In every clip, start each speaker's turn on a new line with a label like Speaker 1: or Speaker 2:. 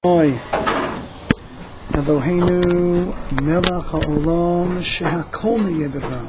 Speaker 1: Eloheinu melech haolam shehakol niyeh b'dvaro.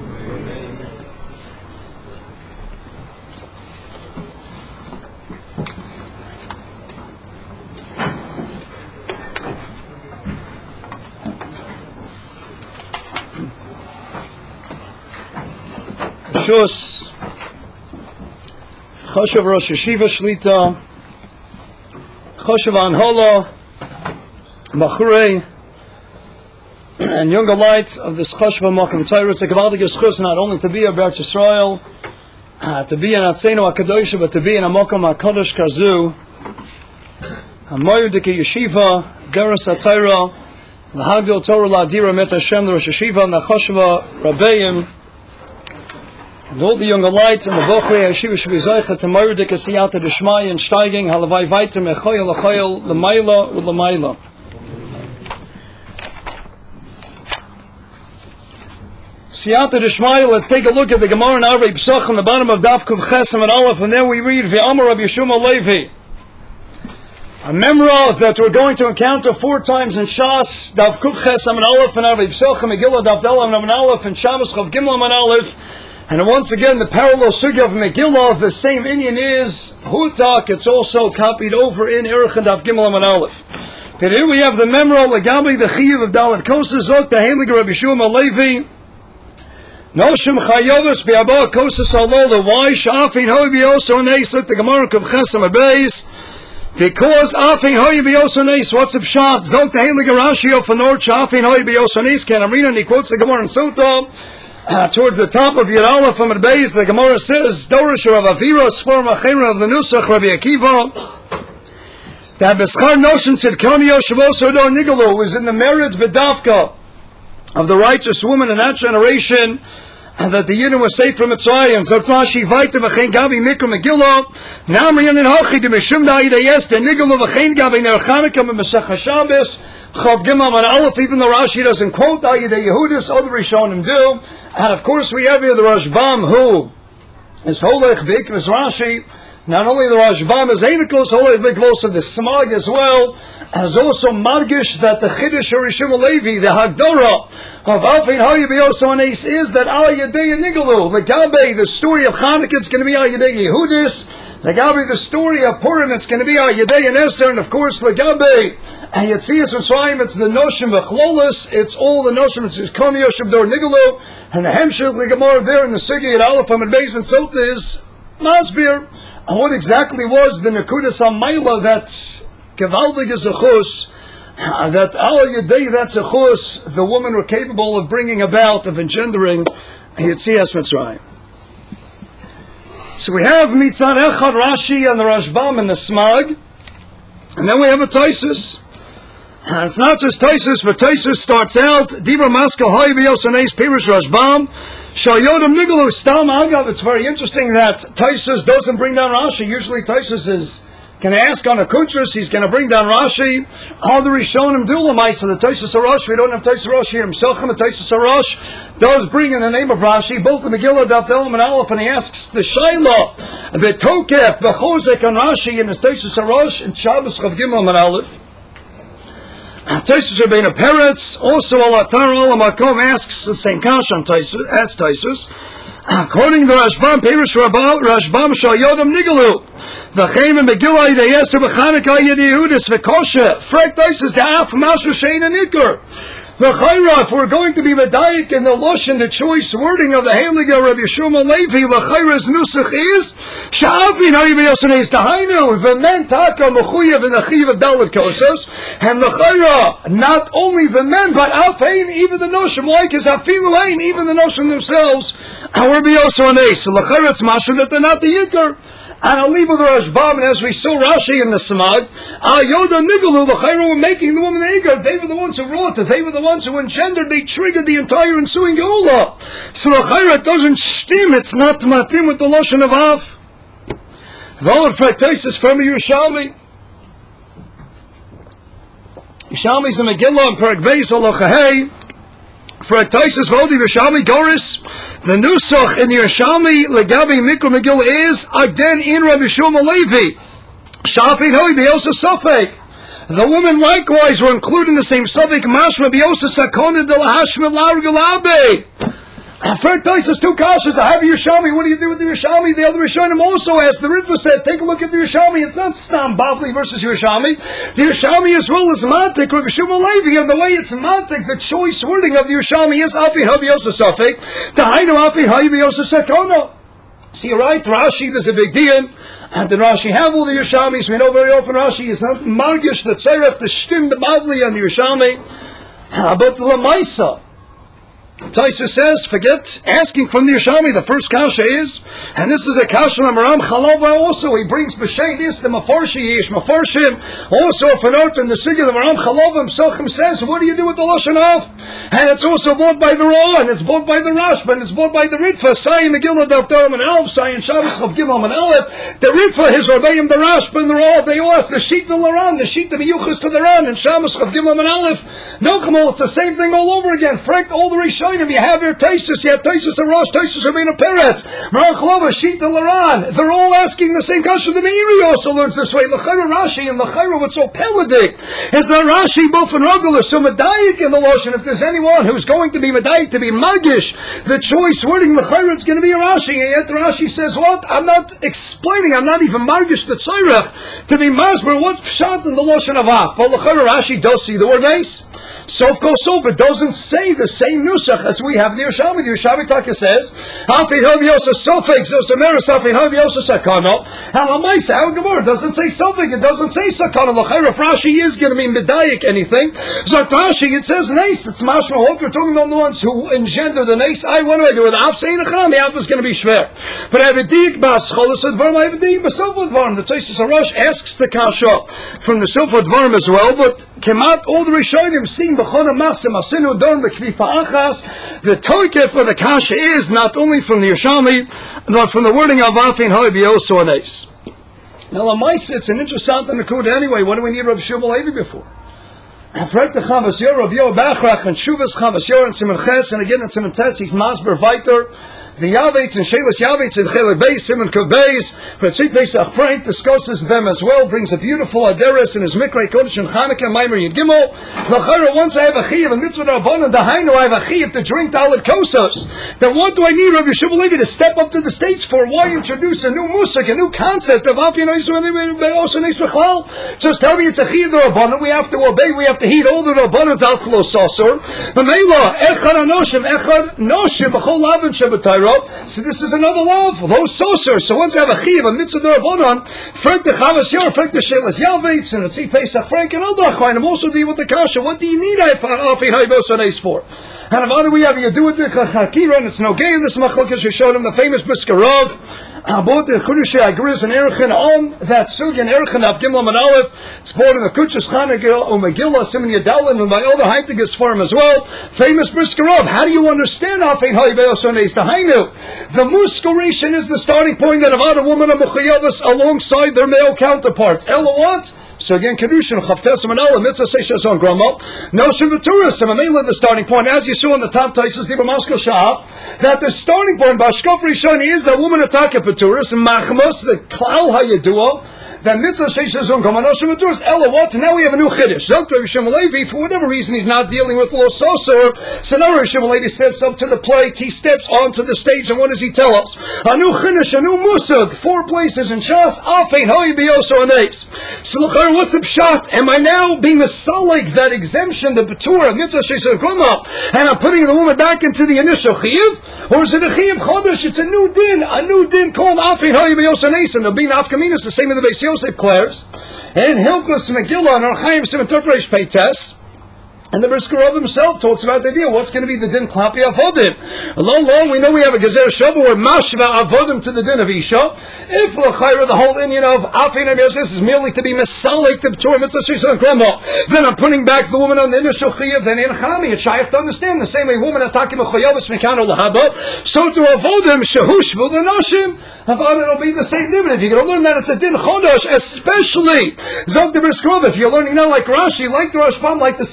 Speaker 1: Shus Choshev Rosh Yeshiva Shlita Choshev Anhola Bachurei and younger lights of this Choshev HaMakom Torah. It's a gewaltige schus not only to be a B'Eretz Yisrael, to be in Atzenu HaKadosh, but to be in a Makom HaKadosh Kazu, a Moyudike Yeshiva, Geras HaTorah, L'Hagil Torah L'Adira Met Hashem, the Rosh Yeshiva, and the Choshev Rabbeim, and all the younger lights and the Bochrei Yeshiva should be Zoicha to Moyudike Siyata D'Shmai and Steiging, Halavai Vaitim, Echoyel, Echoyel, L'Mayla, L'Mayla. Siyata D'Shmai, let's take a look at the Gemara in Arvei Psach on the bottom of Daf Kuv Chesem and Aleph, and there we read Ve'amar Rabbi Yeshua Levi, a memra that we're going to encounter 4 times in Shas, Daf Kuv Chesem and Aleph, and Arvei Psach and Megillah Daf Dalam and Aleph, and Shabbos Chav Gimel and Aleph. And once again, the parallel sugya of Megillah, the same inyan is Hutak. It's also copied over in Erech and Daf Gimel and Aleph. But here we have the memra Legabi, the Chiyuv of Dalet Kosa Zok, the Heilige Rabbi Yeshua Levi. Noshim Chayovus Bi'abah Kosas Alola. Why? Sha'afin Hoi B'yoso Neis. Look, the Gemara Kuv Chesem Abeis. Because Afin Hoi B'yoso Neis. What's up shot? Zok the Heilige Rashi of Fanor. Sha'afin Hoi B'yoso Neis. Canarina, and he quotes the Gemara in Sotah. Towards the top of Yud Aleph from Abeis, the Gemara says, Dorish Rav Avira, Sfor Machera of the Nusach, Rabbi Akiva. That Beschar Noshin said, Kami Yoshavos Odo Nigalu is in the merit B'davka of the righteous woman in that generation, and that the Yidden was safe from Mitzrayim. So Rashi Vaita v'chein Gavi Mikra Megillah Namriyan and Hachi de Mishum Da'ida Yester Nigalu v'chein Gavi Ner Chanukah B'Mesech Shabbos Chav Gimel and Aleph. Even though Rashi doesn't quote Da'ida Yehudis, other Rishonim do. And of course we have here the Rashbam, who is Holech B'Ikvus Rashi. Not only the Rashbam is Einikus, Holech B'Ikvus of the Smag as well, as also Margish that the Chiddush or Yeshua Levi, the Hagdorah of Afin Hoya B'Yoso Anes is that Al Yadei Nigalu. Legabe, the story of Chanukah, it's going to be Al Yadei Yehudis. Legabe, the story of Purim, it's going to be Al Yadei and Esther. And of course, Legabe, and Yetzias Mitzrayim, it's the Noshim V'Chlolis, it's all the Noshim, it's Kom Yoshem Dor Nigalu, and the Hemshech Legamor there in the Sugi at Aleph and Beis and Sotah is Masbir. And what exactly was the Nekudas HaMayla that Gevaldig is a chus, that Al Yadei, that's a chus, the women were capable of bringing about, of engendering Yetzias Mitzrayim. So we have Mitzad Echad Rashi and the Rashbam and the Smag, and then we have a Taisus. It's not just Taisus, but Taisus starts out, Dibra Maskal Hoy B'Yoso Neis Pirush Rashbam, Shayodam Nigalu Stam Agav. It's very interesting that Taisus doesn't bring down Rashi. Usually Taisus is going to ask on a Kuntras, he's going to bring down Rashi. All the Rishonim do Lamaisa, the Taisus Arash. We don't have Taisus Arash here himself, and the Taisus Arash does bring in the name of Rashi, both the Megillah, Daf Elam, and Aleph, and he asks the Shaila, Betokef, Bechozek, and Rashi, in his Taisus Arash, and Shabbos Chav Gimel and Aleph. Taisus Rabbeinu Peretz, also Al-Atar Al-Makom asks the same kash on Taisus, as Taisus. According to Rashbam, Perush Rashbam Shal Yodam Nigalu, V'chein and Megillah Yidei Esther B'Chanukah Yidei Yehudis V'Koshe, Frek Taisus Da'af Mashu Shein and Nikar. The Chayra, if we're going to be Medayik in the Lashon, the choice wording of the Heilige Rabbi Yeshua Levi, the Chayra's Nusach is, Sha'afin Hoya B'Yoso Neis Dahainu, the men Taka Mechuyev and the Chiv of Dalet Kosos, and the Chayra, not only the men, but Afein, even the Noshim, like as Afilu Ein, even the Noshim themselves, our B'Yoso Neis. So the Chayra, it's Mashu that they're not the Yikar. And I'll leave with the Rashbam, and as we saw Rashi in the Samad, Yoda Nigalu, the Chayra were making the woman Eger. They were the ones who wrought it. They were the ones who engendered. They triggered the entire ensuing Geula. So the Chayra doesn't stim. It's not matim with the Lashon of Av. V'ol Fraktesis from Yerushalmi. Yerushalmi's a Megillah and Perek Beis Alochahei. Fraktesis V'odi Yerushalmi Goris. The Nusach in the Yerushalmi Legabi Mikra Megillah is again in Rabbi Yeshua Levi. Shafin Hoi B'Yoso Sofek. The women likewise were included in the same suffix. Mashma biosa sakona de lahashma largulabe. Fred Taisus two kashas. I have a Yerushalmi. What do you do with the Yerushalmi? The other Rishonim also asked. The Ritva says, take a look at the Yerushalmi. It's not Stam Bavli versus Yerushalmi. The Yerushalmi as well as Mantik, Rabbi Shimon Levi, and the way it's Mantik, the choice wording of the Yerushalmi is Afi Habiosa Safek. The Hainu Afi Habiosa Sakona. See, right? Rashi, there's a big deal. And the Rashi have all the Yerushalmis. We know very often Rashi is not Margish, the Tzaref, the Shtim, the Bavli, and the Yerushalmi. But the Lamaisa. Taisa says, forget asking from the Yerushalmi. The first kasha is, and this is a kasha on Maram Chalova also. He brings b'shein this, the Mafarshi, Yesh Mafarshim. Also, for note in the Sigil of Maram Chalova himself says, what do you do with the Lashon Av? And it's also bought by the Ra, and it's bought by the Rashba, and it's bought by the Ritva. Sayin Megillah Daftarim and Alf, Sayin Shabbos Chav Gimel and Aleph. The Ritva, his Rabbeim, the Rashba, and the Ra, they all ask the Sheet and the Ran, the Sheet of Miyuchas to the Ran, and Shabbos Chav Gimel and Aleph. No, come on, it's the same thing all over again. Frank, all the Rishon. You have your Taisus, you have Taisus and Rosh, Taisus Rabbeinu Perez, Marachlova, Shita Laran. They're all asking the same question. The Meiri also learns this way. L'chayra Rashi and L'chayra, what's so peladik is that Rashi both and Ragala, so Medayik in the Lashon. If there's anyone who's going to be Medayik, to be Magish, the choice wording L'chayra, it's going to be a Rashi. And yet Rashi says, what? I'm not explaining, I'm not even Magish the Tzarech to be Masber. What's Pshat in the Lashon of Af? Well, L'chayra Rashi does see the word nice. Sof goes sof. It doesn't say the same nusach as we have the Yerushalmi. The Yerushalmi Taka says, "Hafid Hoviosa Sofek Zosamera Safid Hoviosa Sakano." Halamaisa, how Gemara doesn't say Sofek. It doesn't say Sakano. L'chayra Rashi is going to be medayik anything. Zot Rashi, it says nice. It's mashma. What we're talking about the ones who engender the nice. What do I do with the Af? Saying the Cham, the Af is going to be shver. But I have a dik bas cholas advarim. I have a dik basofot advarim. The Taisus Harash asks the kasha from the Sofot advarim as well. But kemat all the Rishonim seen b'chona masim asinu dorm b'kvifa achas. The toike for the kasha is not only from the Yerushalmi, but from the wording of Afin Hoibioso Anes. Now, Lamaisa, it's an interesting nakuda anyway. What do we need Rabbi Shimon Levi before? Afrek the Chavas Yor, Rabbi Yor Bachrach, and Shuvas Chavas Yor, and Simon Ches, and again in Simon Tes, he's Masber Viter. The Yavetz and Shelas Yavetz and Chelik Beis, Simon Kov Beis, Pratzit Pesach Frank discusses them as well, brings a beautiful Aderes in his Mikrei Kodesh and Chanukah, Maimer Yud Gimel. L'chayra, once I have a Chiyuv, a Mitzvah Rabbanan, Dahainu, I have a Chiyuv to drink Dalet Kosas. Then what do I need Rabbi Shimon Levi to step up to the stage for? Why introduce a new Musik, a new concept of Afin also Neis B'chlal? Just tell me it's a Chiyuv the Rabbanan, we have to obey, we have to heed all the Rabbanans out to Los Sasor. Mamela, Echad Anoshim, Echad Noshim, B'chol Lavin Shabbatayra. So this is another love, those saucers. So once I have a chiv, a mitzvah d'Rabbanan, Frank the Chavas Yor, Frank the Shelas Yavetz, and Tzit Pesach Frank, and other Achayim. I'm also dealing with the kasha. What do you need Afin Haibos Anes for? And what do we have? You do it with Chakira, and it's no gay in this machlokes. You showed him the famous Briskarov. About the Chudushay Agriz and Erichin on that Sugyan Erichin of Gimel and Aleph. It's bought in the Kuchas Chanagil, Megillah, Simon Yadalin, and by other Heintigas for him as well. Famous Briskarov. How do you understand Afin Haibos Anes? The Hainu. The Muskarishan is the starting point that about a woman of Mechayavas alongside their male counterparts. Ella what? So again, Kedushin, Chavtesim and Allah, Mitzvah Seishas on Grama. No Shivaturus, and Amela, the starting point, as you saw in the top Taisus, Dibra Maskal Shah, that the starting point, Bashkof Rishon, is that woman attack Paturis, and Machmas, the Klal Hayadua, that Mitzvah Seishas on Grama, no Shivaturus, Ella what? Now we have a new Chiddush. Zok Rabbi Shimon Levi, for whatever reason, he's not dealing with Lo Sosor, so now Rabbi Shimon Levi steps up to the plate, he steps onto the stage, and what does he tell us? A new Chiddush, a new Musag, 4 places in Shas, Afein Hoi Bioso Anes. So look, what's the pshat? Am I now being misalik that exemption, the Batura, Mitzvah Sheisha Gruma, and I'm putting the woman back into the initial Chiyuv? Or is it a Chiyuv Chodesh? It's a new din called Afin Hayim Yosanes, and the Bin Afkaminas, the same in the Beis Yosef declares, and Hilchos Megillah and Archaim Simon Tufresh Peites. And the Briskarov himself talks about the idea, what's going to be the din klapi avodim? Long, we know we have a Gezer Shabbat where mashva avodim to the din of Isha. If l'chayra, the whole Indian of Afin Yosef is merely to be mesalik to B'tor Mitzvah Shisa and Grandma, then I'm putting back the woman on the initial Chiyav, then in Chami, it's Shaykh to understand, the same way woman attacking Mechoyavas Mekano Lahaba, so to avodim, Shehushvu the Nashim, it'll be the same din. If you're going to learn that it's a din chodosh, especially Zog the Briskarov, if you're learning now like Rashi, like the Rashbam, like the Smag,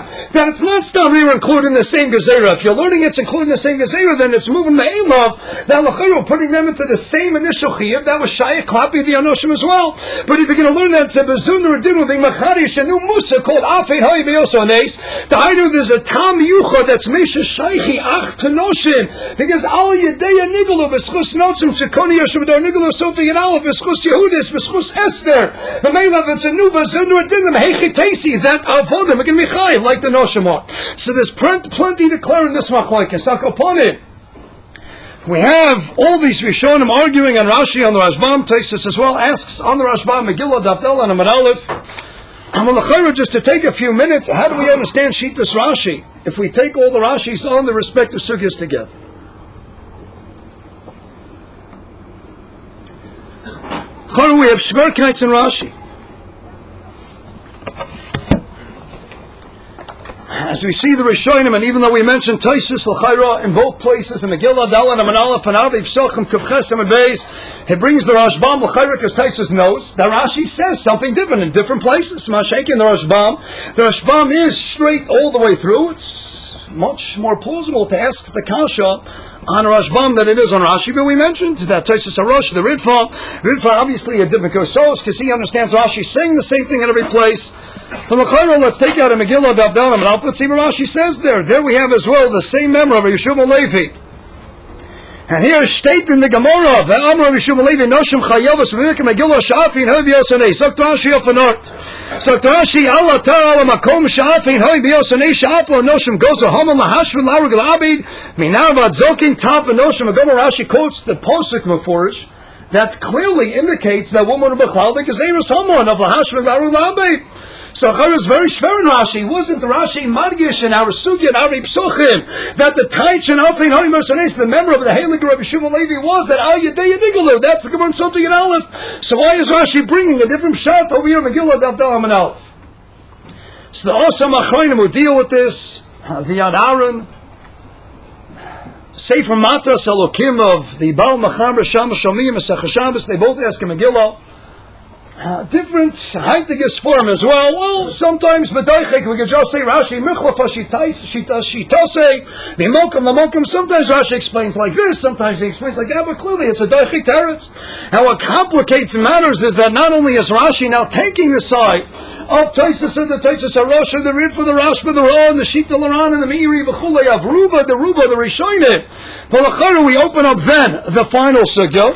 Speaker 1: time that it's not still they were included in the same gezerah. If you're learning it's included in the same gezerah, then it's moving the Elav, that L'chayru, putting them into the same initial chiyuv, that was Shaya Klapi the Anoshim as well. But if you're going to learn that, it's a Bezun Redinu, being Macharish, a new Musa called Afein Hoy Beyoso Nes, the Hainu, there's a Tam Yucha that's Mesha Shaychi Ach Tanoshim, because Al Yedeya Nigalu, Beschus Notzim, Shekoni Yashubadar Nigalu, Sota Yadalef, Beschus Yehudis, Beschus Esther, the Melav, it's a new Bezun Redinu, Hechi Tesi, that Avodim, again Michai, like the Noshim are. So there's plenty to clear in this Machlokes. Upon it, we have all these Rishonim arguing on Rashi, on the Rashbam. Taisus as well asks on the Rashbam, Megillah, Davdel, and Amar Aleph. And just to take a few minutes, how do we understand Shitas Rashi if we take all the Rashis on the respective sugyas together? We have Shmerkites and Rashi. As we see the Rishonim, and even though we mentioned Taisus L'Chayra in both places, in Megillah, Dalan, and Manalef, and Aviv, Sochim, Kuvches, and Beis, he brings the Rashbam L'Chayra because Taisus knows that Rashi says something different in different places. Masha'ik in the Rashbam is straight all the way through. It's much more plausible to ask the Kasha on Rashbam than it is on Rashi, but we mentioned that Taisus Arosh, the Ritva obviously a different Kosos, because he understands Rashi saying the same thing in every place. From the Chayra, let's take out a Megillah, Davdalam, and let's see what Rashi says there. There we have as well the same member of Yeshua Levi. And here is state in the Gemara, the Amr of Yeshua Levi, Noshim Chayavas, Vivik Megillah, Shafin, Hoybiyosanei, Sokt Rashi of Anort. Sokt Rashi, Allah Ta'ala, Makom, Shafin, Hoybiyosanei, Shafo, Noshim, Gozo, Homo, Lahashvin, Larag, Labid, Minavad, Zokin, Taf, and Noshim. A Gemara Rashi quotes the Posuk Meforish that clearly indicates that woman of Bechal, the Gezerus Homo, of Lahashvin, Larag, Labid. So Chayr is very shver in Rashi. Wasn't the Rashi Margish and our Sugya and our Psuchim that the Taich and Alfein Hoyim, the member of the Heilig Rabbi Shimon Levi, was that Al Yedei Nigalu? That's the Gemara Sota Yud Aleph. So why is Rashi bringing a different shot over here? Megillah Davdal and Aleph. So the Osam Achronim who deal with this, the Yad Aaron, Sefer Matas Elokim of the Baal Machaber Shamash Shomiyim Mesach Shabbos, they both ask a Megillah. Different Haitigas form as well. Well, sometimes B'daichik we could just say Rashi Michlafa Shitase B'mokum Lamokum. Sometimes Rashi explains like this, sometimes he explains like that, but clearly it's a Daichik Teretz. How what complicates matters is that not only is Rashi now taking the side of Taisus and the Taisus Arosh and the Rid for the Rash for the Ra and the Shita Laran and the Meiri V'chulei of Ruba, the Rishonim. But l'chayr we open up then the final sugya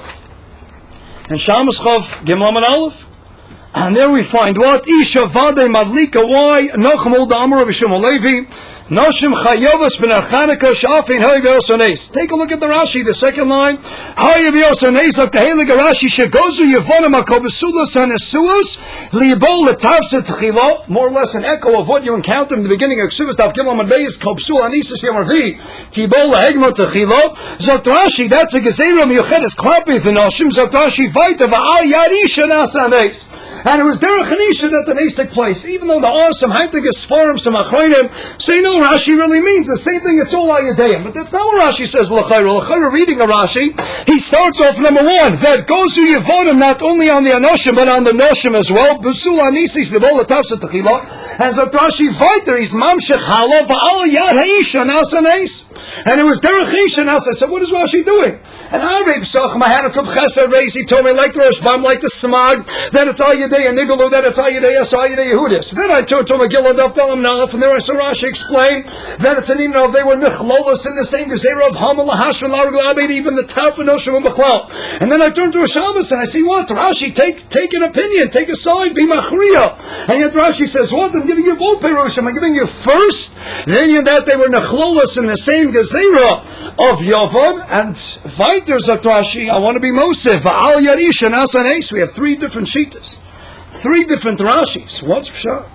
Speaker 1: and Shamas Chav Gimel and Aleph. And there we find what? Isha Vade Madlika, why? Nochmul Damar of Yeshua Levi. Noshim Chayovas Ben Archanika Shafin Hoyviosanes. Take a look at the Rashi, the second line. Hoyviosanes of the Heilig Rashi Shegozu Yevonam Akobesulas and Esuas Liibol Letavset Chilo. More or less an echo of what you encountered in the beginning of Ksuvas Tav Gimel and Beis Kobsul Anisus Yamarvi Tibol Hegma Techilo. Zot Rashi, that's a Gezerah Miyuchedes Klapith the Noshim. Zot Rashi Vaita Va'al Yarisha Nasanes. And it was Derech Hanisha that the Nes took place. Even though the awesome Haitigas Forum, some Achronim, say no, Rashi really means the same thing, it's all Ayadayim. But that's not what Rashi says, L'chayra, reading a Rashi, he starts off number one, that goes to Yevonim not only on the Anoshim, but on the Noshim as well. Busul Anisis, the Bola Tafsa Techila, as a Rashi fighter, he's Mamshech Hala, Va'al Yad Ha'isha Nasa Nes. And it was Derech Hanisha Nasa. So what is Rashi doing? And Arei B'sach, Mahanakub Chesed Reis, he told me, like the Rashbam, like the Smag, that it's Ayadayim. And Nigalu, that it's Ayadei Yehudis. Then I turned to Megillah Davdalam Nalef, and there I saw Rashi explain that it's an even though they were Mechlolos in the same Gezerah of Hamal Lahashvan Laraglabi, even the Taf and Oshim and Bechlal. And then I turned to a Shabbos and I see what? Rashi, take an opinion, take a side, be Machriya. And yet Rashi says, what? I'm giving you both Perushim. I'm giving you first, then you that they were Mechlolos in the same Gezerah of Yovan, and fighters of Rashi, I want to be Mosef, Al Yarish and Asanes. We have three different Shitas. Three different Rashis. What's Pshat?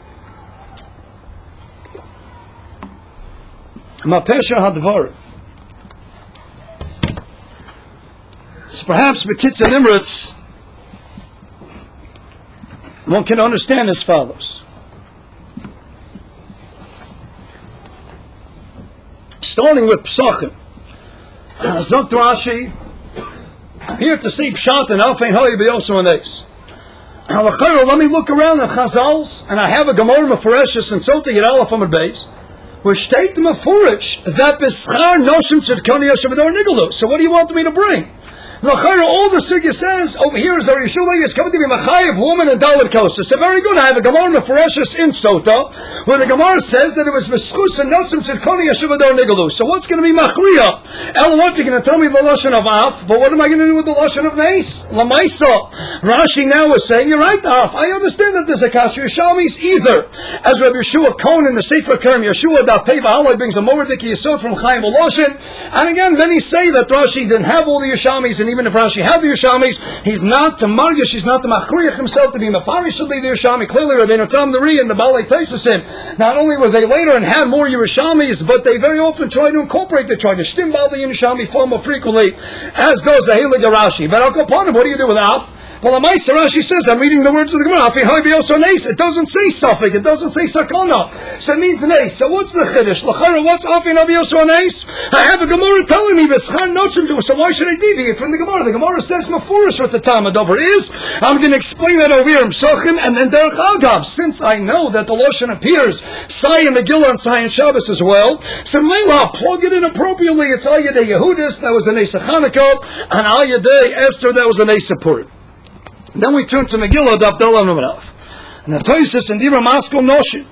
Speaker 1: Mapesha Hadvar. So perhaps Bekitz and Imritz, one can understand as follows. Starting with Psachim. Zokt Rashi, here to see Pshat and Alfein Hoyi B'Yosu Anes. Let me look around the Chazals, and I have a Gemara Mefareshus and Sota Yud Aleph Amud Beis, where state Mefurish that B'schar Noshim Tzedkani Yoshev Ador Nigalu. So what do you want me to bring? All the sugya says over here is that Yeshua is coming to be Machayev woman and Dalit Kosa. So very good. I have a Gemara Mefareshus in Sota where the Gemara says that it was Meschus and Notzim Tzedkoni Yeshiva Dor Nigalu. So what's going to be Machriya? El, what you're going to tell me the Lashon of Af, but what am I going to do with the Lashon of Neis? Lamaisa. Rashi now is saying, you're right, Af. I understand that there's a Kasha Yishalmis either. As Rabbi Yeshua Cohen in the Sefer Kerem Yeshua Dapei V'Halai brings a Moradiki Yisod from Chaim Voloshin. And again, then he say that Rashi didn't have all the Yishalmis, and even if Rashi had the Yerushalmis, he's not to Margish, he's not to Machriyach himself to be Mefarish the Yerushalmi. Clearly, Rabbeinu Tam the Ri and the Balei Taisasim, not only were they later and had more Yerushalmis, but they very often try to incorporate, they try to stim Balei Yerushalmi far more frequently, as goes the Heilig Rashi. But Al Kapanim, what do you do with Af? Well, Amaisa Rashi says, I'm reading the words of the Gemara, it doesn't say Safik, it doesn't say Sakona, so it means Neis. So what's the Chiddush? L'chara, what's Afin Aviyosor Neis? I have a Gemara telling me, V'schar Notzim to, so why should I deviate from the Gemara? The Gemara says Mefurish what the Talmud over is. I'm going to explain that over here in Psachim, and then Derech Agav, since I know that the Lashon appears, Sai and Megillah and Sai and Shabbos as well, so Meila, plug it in appropriately. It's Ayadei Yehudis, that was the Neis Chanukah, and Ayadei Esther, that was the Neis Purim. Then we turn to Megillah, Daf Dalam Num Aleph. Now Tosfos and Dibra Maskil Noshim.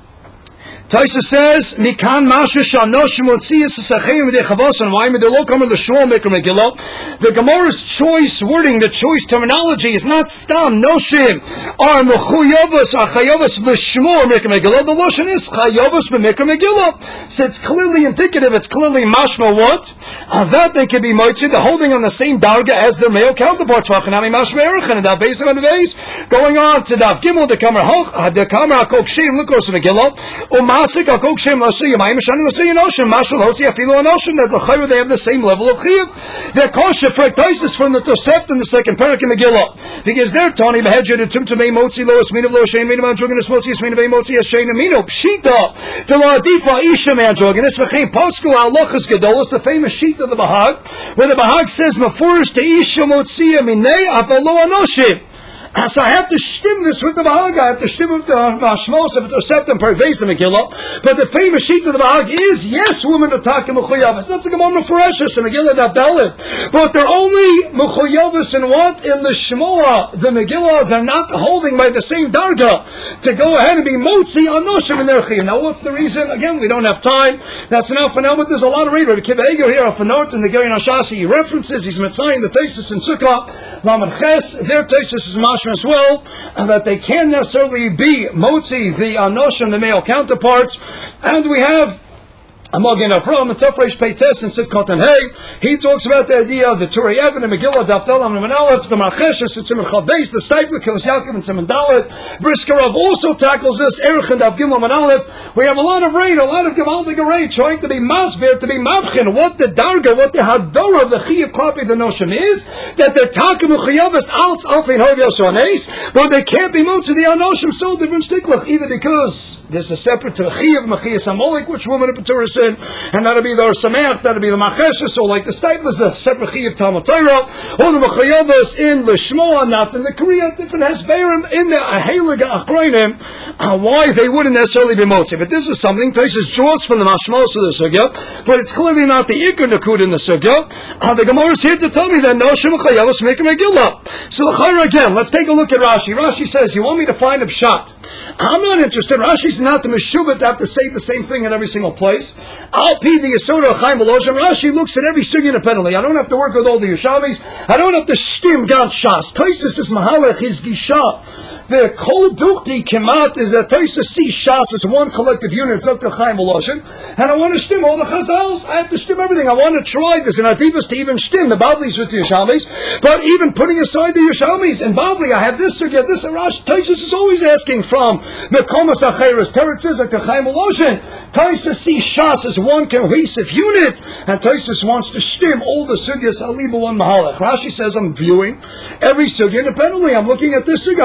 Speaker 1: Tosfos says, Mikan Masha Shal Noshim Otzias Sachayim V'Dechavos and Vayim V'Delokam L'Shmuel Mikra Megillah. The Gemara's choice wording, the choice terminology is not Stam Noshim are Mechuyavos or Chayavos L'Shmuel Mikra Megillah. The Lashon is Chayavos V'Mikra Megillah. So it's clearly indicative. It's clearly mashma what that they can be moitzi, the holding on the same darga as their male counterparts. V'Chanami Mashma Erichan and Daf Beis and Beis. Going on to Daf Gimel the Kamar Hakok Shem Lukos Megillah. Masik al kol shem l'siyim. I am shani l'siyim noshim. Mashal hotzi afilu anoshim. That l'chayru they have the same level of chiyuv. They're kosher fractaisis from the Tosefta in the second parak in Megillah, because they're tani behedjed to tumtumei motzi lo esminav lo shein minu androgenis motzi esminav motzi eshein aminu pshita to la adifa isha androgenis v'chein posku halachas gedolos, the famous sheet of the Bahag, where the Bahag says mafurish to isha motzi minei afalo anoshim. So I have to stim this with the Bahag. I have to stim with the Mashmos of the Tosefta and Parveis and Megillah. But the famous sheet of the Bahag is, yes, women attack Mechuyavos. That's like a Gemara Mefareshus and Megillah Daf Dalet. But they're only Mechuyavos in what? In the Shmoah, the Megillah. They're not holding by the same darga to go ahead and be motzi on Noshim in their chiyuv. Now, what's the reason? Again, we don't have time. That's enough for now. But there's a lot of read. Rabbi Kiva Eger here off a note in the Geri Nashasi. He references. He's Metzayin the Tosfos in Sukkah. Lamed Ches. Their Tosfos is Mashma as well, and that they can't necessarily be motzi the anoshim, the male counterparts. And we have Amagin Afram and Tafresh Peites and Sivkot and Hey. He talks about the idea of the Turei Even and Megillah Daf Dalam and Aleph, the Marcheshes and Simon Chavbeis, the Steipler Kilos Yaakov and Simon Dalet. Briskerov also tackles this. Erech and Daf Gimel and Aleph. We have a lot of rain, a lot of Gemaldig rain, trying to be masver, to be mavchin, what the darga, what the hadora of the Chiyav Klapi the notion is, that they're takim uchiyavas alts alfin hovyos ones, but they can't be moved to the anoshim so different stiklach, either because there's a separate Chiyav Machiyas Amolik, which woman in Petura said, and that'll be the Samach, that'll be the Macheshes, or like the Stiples, a separate Chiyav Talmud Torah, or the Machayavas in Lishmoa, not in the Korea, different Hesberim, in the Aheliga Achroinim, why they wouldn't necessarily be motzi. But this is something Tosfos draws from the Mashmos of the Sugya, but it's clearly not the Iker Nakud in the Sugya. The Gemara is here to tell me that Noshim Machayavas make a Megillah. So L'chayra again, let's take a look at Rashi. Rashi says, you want me to find a pshat? I'm not interested. Rashi's not the Meshubah to have to say the same thing in every single place. I'll pee the Yesod of Chaim Voloshin. Rashi looks at every Sugya independently. I don't have to work with all the Yeshamis. I don't have to stim Gan Shas. Tosfos is Mahalech, his Gisha. The Kol Dukti Kemat is that Tosfos sees Shas as one collective unit. It's up to Chaim Voloshin. And I want to stim all the Chazals. I have to stim everything. I want to try this. And Ativas to even stim the Bavlis with the Yeshamis. But even putting aside the Yeshamis and Bavli, I have this Sugya, this Rashi. Tosfos is always asking from Mekomas Acheres Teretzes like the Chaim Voloshin. Tosfos sees Shas as one cohesive unit, and Tosfos wants to stim all the sugyas aliba one mahalach. Rashi says, I'm viewing every sugya independently. I'm looking at this sugya. I'm coming to say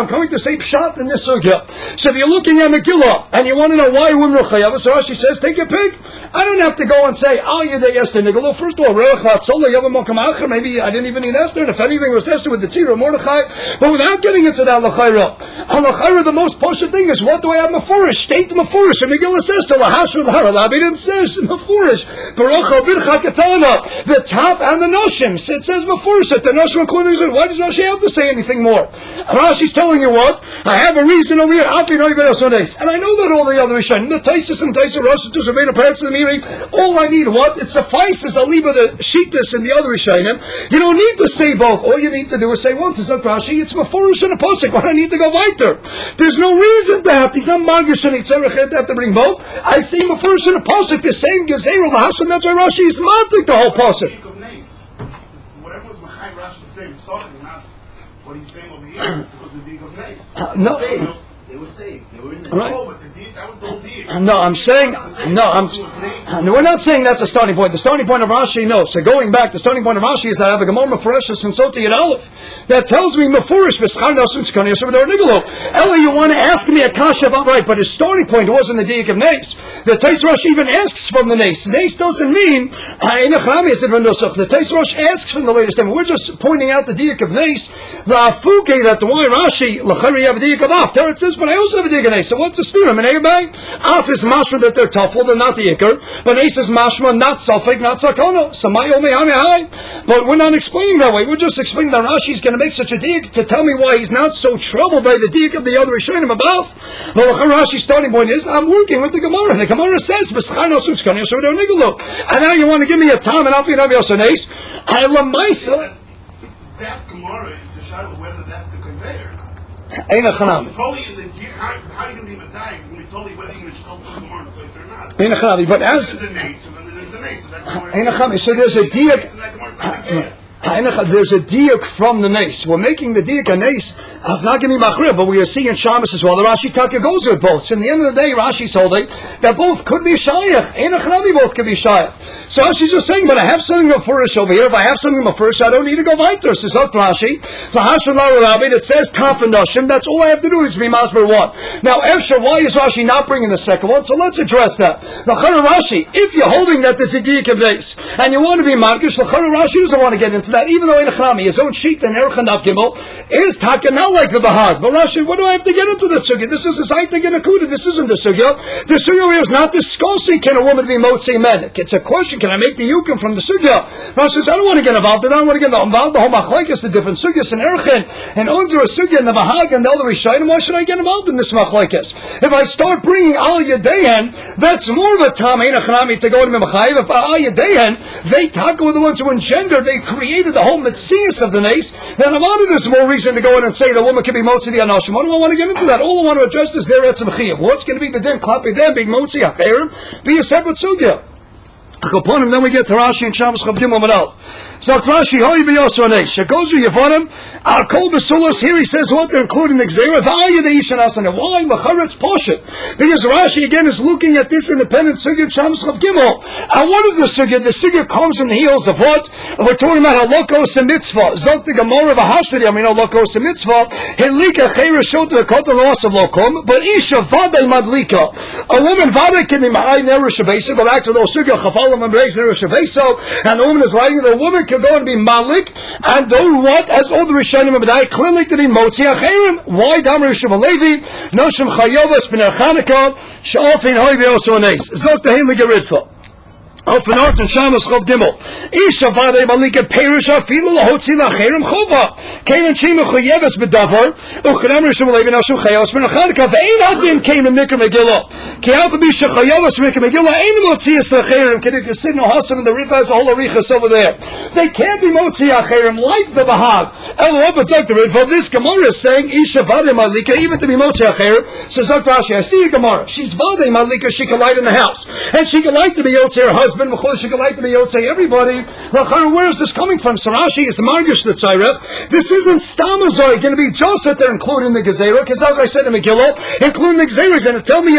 Speaker 1: same shot in this sugya. So if you're looking at Megillah and you want to know why women are chayav, so Rashi says, take your pick. I don't have to go and say, oh, you're the Esther Nigelo. First of all, maybe I didn't even need Esther. And if anything was Esther with the Tzira Mordechai. But without getting into that L'chaira, the most poshut thing is, what do I have Mefurish? State Mefurish. And Megillah says to Lahash L'Harabi, it says Mefurish. Baruch Bircha Katana, the top and the Noshim. It says Mefurish that the Noshim including it. Why does Rashi have to say anything more? And Rashi's telling you what? I have a reason over here. And I know that all the other Rishonim, the Taisus and Taisur Rosh, to Zaveda parents of the meeting, all I need, what? It suffices. I'll leave the Shittas and the other Rishonim. You don't need to say both. All you need to do is say one. It's like Rashi, it's Mefurish and a Posek. Why do I need to go weiter? There's no reason to have. He's not Magish and Yitzerach to have to bring both. I see Mefurish and a Posek, the same Gezerah Lahash, and that's why Rashi is Matik the whole Posek.
Speaker 2: Whatever was Machai Rashi the same, not what he's saying over here, was the Dig of Nace.
Speaker 1: No.
Speaker 2: They were saved. They were in the
Speaker 1: Right.
Speaker 2: but that was the whole deal.
Speaker 1: No, I'm saying, we're not saying that's a starting point. The starting point of Rashi, no. So going back, the starting point of Rashi is that I have a Gemara Mefureshes and Soti Yud Aleph that tells me Mefurish v'schar nasim tzkani yashem v'dor nigelo. Eli, you want to ask me a kasha about right, but his starting point wasn't the Diak of Nace. The Tais Rosh even asks from the Nace. Nace doesn't mean the Tais Rosh asks from the latest time. We're just pointing out the Diak of Nace. The Afuke that the why Rashi l'chari have a Diak of Af. Teretz says, but I also have a Diak of Nace. So what's the steer? Af is mashma that they're tough, they're not the ikar. But Nace is mashma, not safek, not sakono. But we're not explaining that way. We're just explaining that Rashi's going to make such a diak to tell me why he's not so troubled by the diak of the other Rishonim above. But Rashi's starting point is, I'm working with the Gemara. The Gemara says, and now you want to give me a time and I'll be Navi Yosanes. I love myself.
Speaker 2: That Gemara is a shadow whether that's the conveyor.
Speaker 1: Ain't a chanami.
Speaker 2: How are you going to be Medai? It's going to be totally whether you're going to show from the Gemara so if they're not.
Speaker 1: Ain't a chanami. But as
Speaker 2: there's the nace, and then there's the nace.
Speaker 1: ain't a chanami. So there's a diak. There's a diak from the nace. We're making the diak a nace. It's not going to be machrir, but we are seeing Shabbos as well. The Rashi Taka goes with both. So in the end of the day, Rashi's holding that both could be shayach. Ein achnami, both could be shayach. So Rashi's just saying, but I have something mefurish over here. If I have something mefurish, I don't need to go weiter. So Zot Rashi, it says taf and nashim. That's all I have to do is be masber one. Now, Efshar, why is Rashi not bringing the second one? So let's address that. L'chara Rashi, if you're holding that there's a diak of nace and you want to be markish, L'chara Rashi doesn't want to get into that, even though Einachnami, his own sheet and Erech and Gimel is taka not like the Bahag. But Rashi, what do I have to get into that sugya? This is a Zaytik and a Kuda. This isn't the sugya. The sugya here is not discussing can a woman be Motzi Menik. It's a question, can I make the Yukim from the sugya? Rashi says, I don't want to get involved. I don't want to get involved. The whole Machlaik is the different sugyas and Erech and Unzer a sugya and the Bahag and the other Rishayim. Why should I get involved in this Machlaik? If I start bringing Al Yadehan, that's more of a Tam Einachnami to go to Mechayiv. If Al Yadehan, they taka with the ones who engender, they created the whole Metzias of the nace, then I'm out of this more reason to go in and say the woman can be Motzi the Anashim. What do I want to get into that? All I want to address is their Etzem Chiyuv. What's going to be the din klapi them being Motzi Acherim? Be a separate sugya. Upon him, then we get to Rashi and Shabbos Chav Gimel Manal. So Rashi, Hoy B'Yosua Neish. Shagozu Yevonim, Al Kol B'Sulos. Here he says what they're including the Gzeira. V'ayah the Yishan Asana. Why? L'charetz Poshet. Because Rashi again is looking at this independent sugya Shabbos Chav Gimel. And what is the sugya? The sugya comes in the heels of what? We're talking about halokos and mitzvah. Zot the Gemara v'Hashvedi. I mean halokos and mitzvah. Helika Chayra Shot v'Kota loss of lokom. But Isha Vadei Madlika. A woman Vadei can be Ma'ay Nerush Beisa. Go back to those sugya Chafal. And the woman is lying. The woman can go and be malik and do what? As all the Rishonim of B'nai clearly to be Motzi Acherim. Why? Damar Rishon Levi Noshim Chayovas B'nei Chanukah Sha'ofin Hoy V'Yosua Neis Zok Tehim L'Geritfa. Ofenort and Shabbos Chav Gimel. Isha Vadei Malika Perish Afilu Lahotzi Lacherim Chova. Kain Shima Chayeves B'Davar. Uchram Rishon Levi Noshim Chayovas B'nei Chanukah. Ve'ein Adin Kain Mikra Megillah. Ki Alpha Bisha Chayovas Mikra Megillah. Ein Motzias Lacherim. Can you see no Hasan and the Rifa has a whole Arichas over there? They can't be Motzi Acherim like the Bahag. Elo but Zok the Rifa. This Gemara is saying Isha Vadei Malika even to be Motzi Acherim. So Zok Rashi, I see a Gemara. She's Vadei Malika. She can light in the house and she can like to be Yotzer her husband. She can like to be Yotzei everybody. Where is this coming from? Sarashi is the Margish the Tzarech. This isn't Stamazoi going to be just that they're including the Gezerah, because as I said in Megillah, including the Gezerah is going to tell me it'll be enough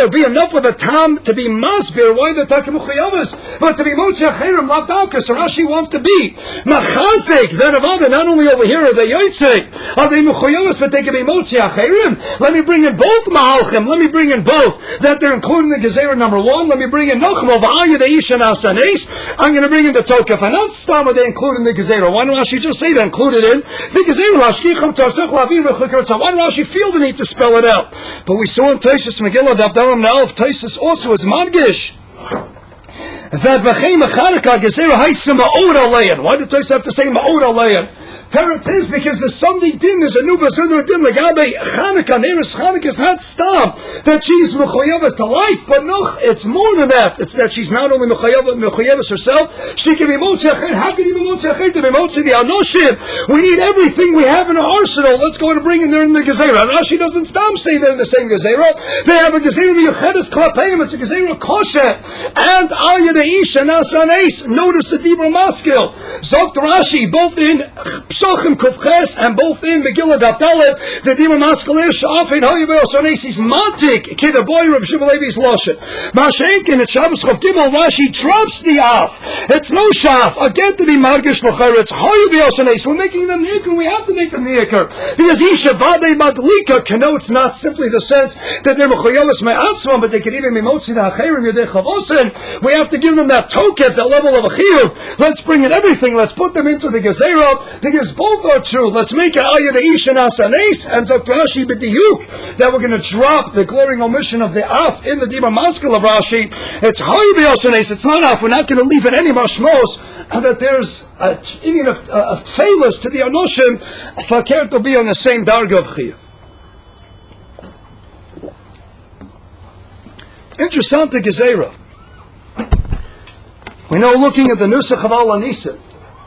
Speaker 1: enough of a tam to be masbir why the takemuchayavas, but to be motzi acherim lavdalka. So Rashi wants to be machazek that of other. Not only over here are they yotzei, are they muchayavas, but they can be motzi acherim. Let me bring in both mahalchim. Let me bring in both that they're including the gezerah number one. Let me bring in nochmo v'ayah deisha nasanes. I'm going to bring in the tokef, and not stama they include in the gezerah. Why don't Rashi just say that included in the gezerah? Lashkicham tarsech lavim rechukirtzah. Why don't Rashi feel the need to spell it out? But we saw in Taisus Megillah Davdalam Na'alf, Taisus also is Madgish that v'chein mecharika gezerah haisa ma'od alein. Why did Taisus have to say ma'od alein? Teretz is because there's something din, there's a new basudar din, legabe Chanukah, Neres Chanukah is not stam, that she's mechoyavas to life, but no, it's more than that. It's that she's not only mechoyavas herself, she can be motzi acher. How can you be motzi acher to be motzi the anoshim? We need everything we have in our arsenal. Let's go and bring in there in the gezerah. Rashi doesn't stam say they're in the same gezerah. They have a gezerah miyuchedes klapeim, it's a gezerah kosher, and ayah deisha nasanes. Notice the dibra maskil. Zokt Rashi, both in Psochim Kufches and both in Megillah Daftalet, the Dima Maskalish, Afin Hoyabel Sonesis Matik, Kid a boy of Shibalevi's Loshet. Mashenkin at Shabbos Chav Gimel, Rashi drops the Af. It's no Shaf. Again to be Margish Lachar, it's Hoyabel Sones. We're making them Nikr, we have to make them Nikr. Because Isha Vade Madlika connotes not simply the sense that they're Mechoyelis Me'atzman, but they can even be Motzi the Acherim Yodei Chavosin. We have to give them that tokef, that level of a chiyuv. Let's bring in everything, let's put them into the gezerah, because both are true. Let's make an ayah deisha nasanes and Dr. Rashi b'diyuk that we're going to drop the glaring omission of the af in the dibur maskil of Rashi. It's hayu b'yasanes. It's not af. We're not going to leave it any mashmos, and that there's a Indian of tefillas to the anoshim fakir to be on the same darga of chiyuv. Interessante gezerah. We know, looking at the nusach of Al Anisim,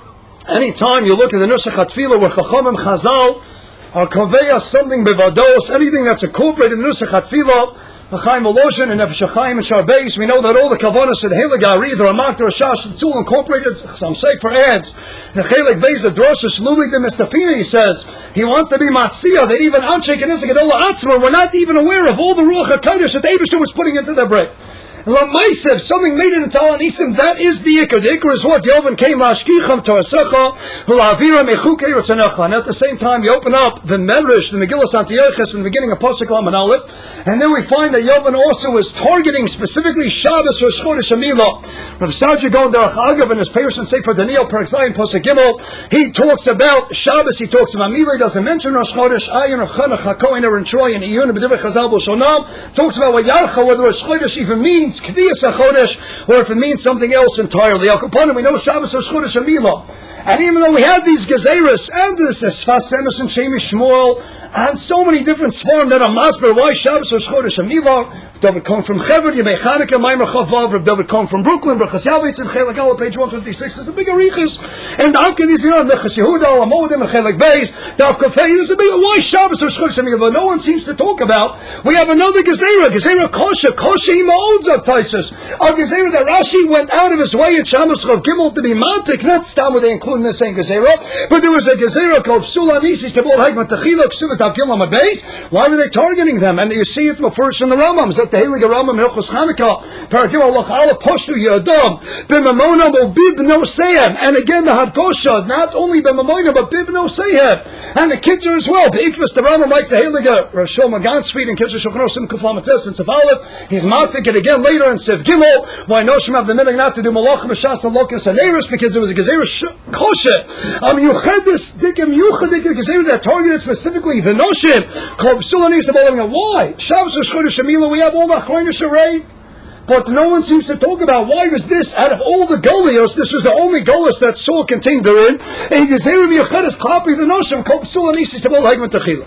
Speaker 1: anytime you look at the Nusach HaTfilah where Chachamim Chazal are convey us something bevados, anything that's incorporated in the Nusach HaTfilah, L'chaim Oloshin and Nefesh HaChaim and Sharbeis, we know that all the Kavanas and Heilig Ari, the Ramak, the Rashash, it's all incorporated, some say for ads. The Heilig Beis, the Drosha, Shlulik, the Mistafina, he says, he wants to be Matziyah, that even Anshek and Isaac and Ola Atzma, we're not even aware of all the Ruach HaKadosh that the Eibishter was putting into their bread. Lamaisev, something made it into Al Anisim, that is the Iker. The Iker is what? Yovan came Lashkicham Torasecha, Hulavira Mechuke Rotzanecha. And at the same time, you open up the Medrash, the Megillah Antiochus, in the beginning of Pasuk Lam and Aleph, and then we find that Yovan also is targeting specifically Shabbos or Chodesh Hamila. Rav Sajid Gaon Derech Agav in his Peirush and Sefer Daniel, Perek Zayin, Pasuk Gimel, he talks about Shabbos, he talks about Hamila, he doesn't mention Rosh Chodesh, Ayin, Chanach, HaKohen, Aaron Troy, and Iyun, B'divrei Chazal B'Shonam, talks about what Yarcha, whether Rosh Chodesh even means Kviyas HaChodesh, or if it means something else entirely. Al Kaponim, we know Shabbos or Chodesh Hamila. And even though we have these Gezeras, and this Sfas Emes and Shemish Shmuel, and so many different Svarim that are Masber, why Shabbos or Chodesh Hamila? David come from Chever, Yemei Chanukah, Maimer Chavav, Rav David come from Brooklyn, Brachas Yavitz, and Chelik Aleph, page 156, there's a big Arichas, and Avka these, Nechas Yehuda, Amodim, and Chelik Beis, Davka Fei, there's a big, why Shabbos or Chodesh Hamila? But no one seems to talk about. We have another Gezerah Kosha Imaodz of Taisus, a Gezerah that Rashi went out of his way in Shabbos Chav Gimel to be Mantik, not Stam, where they include in the same Gezerah, but there was a Gezerah called Psula Nisis, Tabol Hagmat Techila, Ksuvas Dav Gimel Beis. Why were they targeting them? And you see it first in the Rambam, the Heilige Rambam Hilchos Chanukah, Parakim Allah Chala Poshtu Yadam, B'Mamona Bib Nosehem, and again the Hadkosha, not only B'Mamona but Bib Nosehem, and the Kitzur as well. B'Ikvus the Rambam writes the Heilige Rashom Magan Speed in Kitzur Shulchan Kuflamates and Sev Aleph. He's Matik it again later in Sev Gimel. Why Noshim have the minhag not to do Malachim B'Shas and Lokas and Eris, because there was a Gezerah Kosher. Yuchedis Dikim Yuchedik Gezerah that targeted specifically the Noshim called Psulanis the Bowling. Why? Shabbos or Chodesh Hamila, we have all the Achronish array. But no one seems to talk about why was this, out of all the Golios, this was the only Golios that Saul contained therein. And Gezerah Yuchedis Klapi the Noshim called Psulanis the Bowling Hagman Techila.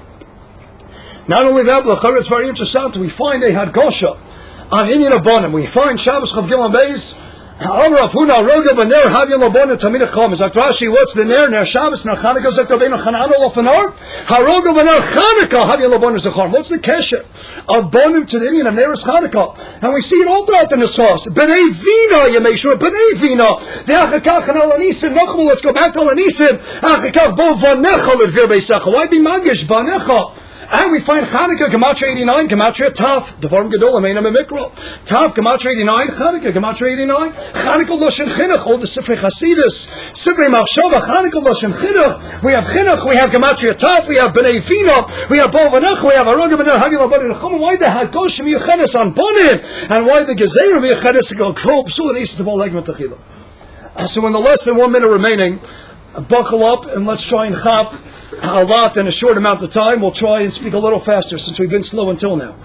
Speaker 1: Not only that, but it's very interesting. We find a Hadgosha on Indian Abonim. We find Shabbos Chav Gimel Beis. Amrav Huna Roga B'Ner Havya Labonim Tamid Chom. Zok Rashi, what's the Ner Shabbos Ner Chanukah? Zok Rabbeinu Chananel Ofanar. Haroga B'Ner Chanukah Havya Labonim Zachar. What's the kesher of Bonim to the Indian of Neres Chanukah? And we see it all throughout the Nesachos. B'nei Vina, you make sure B'nei Vina. The Achakach and Al Anisim. Let's go back to Al Anisim. Achakach Bo Vanecha L'Vir Beisacha. Why be Magish Vanecha? And we find Chanukah, Gematria 89, Gematria Tav, Devarim Gedol, Ameinam Mikro. Tav, Gematria 89, Chanukah, Gematria 89, Chanukah Loshen Chinuch, all the Sifrei Chasidus, Sifrei Machshava, Chanukah Loshen Chinuch. We have Chinuch, we have Gematria Tav, we have Bnei Fino, we have Bovanuch, we have Arogim and Hagil Abani Nechum. Why the Hagoshim Yuchenes on Bonim, and why the Gezerim Yuchenes go Krop, Sul, and East of all Legment Achila. So in the less than 1 minute remaining, buckle up and let's try and chop a lot in a short amount of time. We'll try and speak a little faster since we've been slow until now.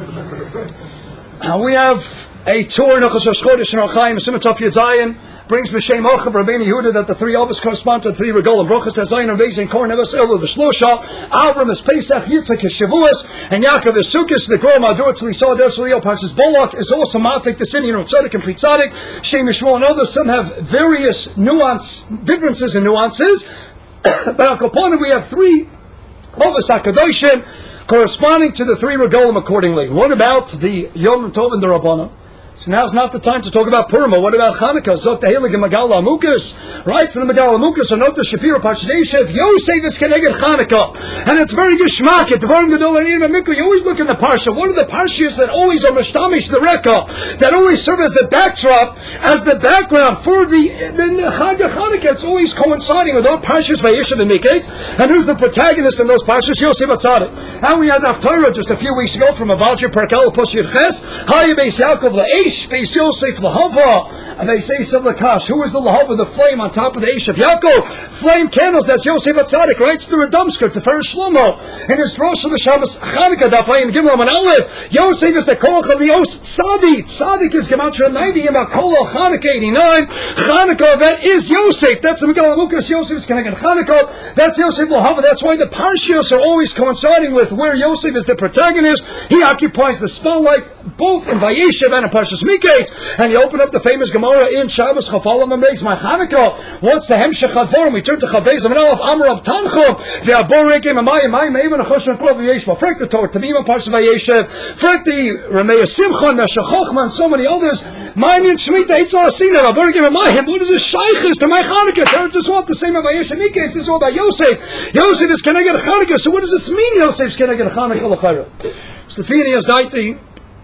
Speaker 1: We have a tour in Achos HaSchodesh in Archaim, Simatov Yedzayin, brings B'Shem Ochav Rabbeinu Yehuda that the three Avos correspond to the three Regalim, Brochus Tazayin and Beis and Korn Nevas Elu, the Shlosha, Avram is Pesach, Yitzchak is Shavuos, and Yaakov is Sukkos, the Grom Adur Tzli Sodar Tzli Parshas Bolak is also Matik, the Sin, Tzaddik and Pri Tzaddik, Shem Yishmael and others. Some have various differences and nuances, but Al Kaponim we have three Avos HaKadoshim corresponding to the three Regalim accordingly. What about the Yom Tov and the Rabbanah? So now's not the time to talk about Purim. What about Chanukah? Zot the Heilige Megala Amukas. Right? So the Megala Amukas are not the Shapiro Parshadeshev. Yosef is Keneged Chanukah. And it's very geschmack. At Devarim Gedol and Yirmeh Mikra, you always look in the Parsha. What are the Parshas that always are Mishtamish, the Reka, that always serve as the backdrop, as the background for the Chanukah? It's always coinciding with all Parshas Vayishav and Miketz. And who's the protagonist in those Parshas? Yosef Atzadik. And we had Haftarah just a few weeks ago from a voucher Perkel Pos Yirches. Hayah Beis Yaakov Le'esh. Beis Yosef Lahava, and they say Savlakash. Who is the Lahava, the flame on top of the Eish of Yaakov? Flame candles, that's Yosef Atzadik, writes through a dumb script, the Farish Shlomo, in his Rosh Hashanah Chanukah, Dafayin Gimel and Aleph. Yosef is the Koach of the Yosef Tzadik. Tzadik is Gematria 90, and Makola Chanukah 89. Chanukah, that is Yosef. That's the Megillah Lukas. Yosef is connected Chanukah. That's Yosef Lahava. That's why the Parshas are always coinciding with where Yosef is the protagonist. He occupies the spotlight both in Vayeshev and in Parshas Miketz, and you open up the famous Gemara in Shabbos Chafalam and Beis. My Chanukah, what's the Hemshech Hadvarim? We turn to Chavez and Aleph Amar of Tanchum. The Aborekim and Mayim Mayim and Choshen Kol Vayeshev. Frek the Torah Tamim Parshas Vayeshev. Frek the Ramei Simcha and Meshachochma and so many others. Mayim Shmita Eitzah Asina Aborekim and Mayim. What is this Shaykhis to my Chanukah? Teretz is what the same of Vayeshev Miketz. This is all about Yosef. Yosef is Keneged Chanukah. So what does this mean? Yosef is Keneged Chanukah L'Chayra. Stefini as Daiti.